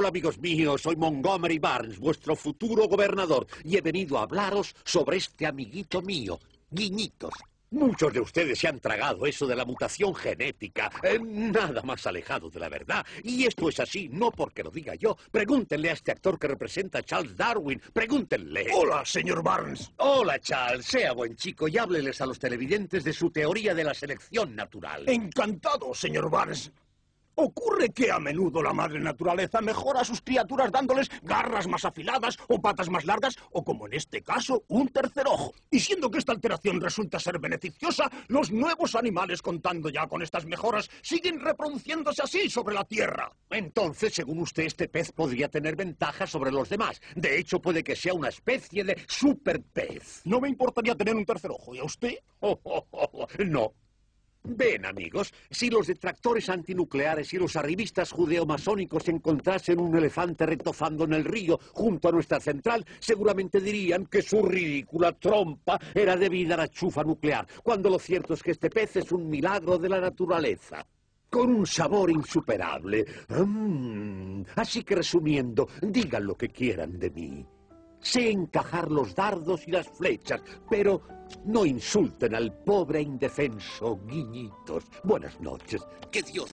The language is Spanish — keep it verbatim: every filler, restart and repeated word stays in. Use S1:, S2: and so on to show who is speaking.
S1: Hola, amigos míos, soy Montgomery Barnes, vuestro futuro gobernador, y he venido a hablaros sobre este amiguito mío, Guiñitos. Muchos de ustedes se han tragado eso de la mutación genética, eh, nada más alejado de la verdad. Y esto es así, no porque lo diga yo. Pregúntenle a este actor que representa a Charles Darwin, pregúntenle.
S2: Hola, señor Barnes.
S1: Hola, Charles, sea buen chico y hábleles a los televidentes de su teoría de la selección natural.
S2: Encantado, señor Barnes. Ocurre que a menudo la madre naturaleza mejora a sus criaturas dándoles garras más afiladas o patas más largas o, como en este caso, un tercer ojo. Y siendo que esta alteración resulta ser beneficiosa, los nuevos animales, contando ya con estas mejoras, siguen reproduciéndose así sobre la Tierra.
S1: Entonces, según usted, este pez podría tener ventajas sobre los demás. De hecho, puede que sea una especie de superpez.
S2: No me importaría tener un tercer ojo. ¿Y a usted?
S1: Oh, oh, oh, no. Ven, amigos, si los detractores antinucleares y los arribistas judeo-masónicos encontrasen un elefante retozando en el río junto a nuestra central, seguramente dirían que su ridícula trompa era debida a la chufa nuclear, cuando lo cierto es que este pez es un milagro de la naturaleza, con un sabor insuperable. Mm. Así que, resumiendo, digan lo que quieran de mí. Sé encajar los dardos y las flechas, pero no insulten al pobre e indefenso Guiñitos. Buenas noches. Que Dios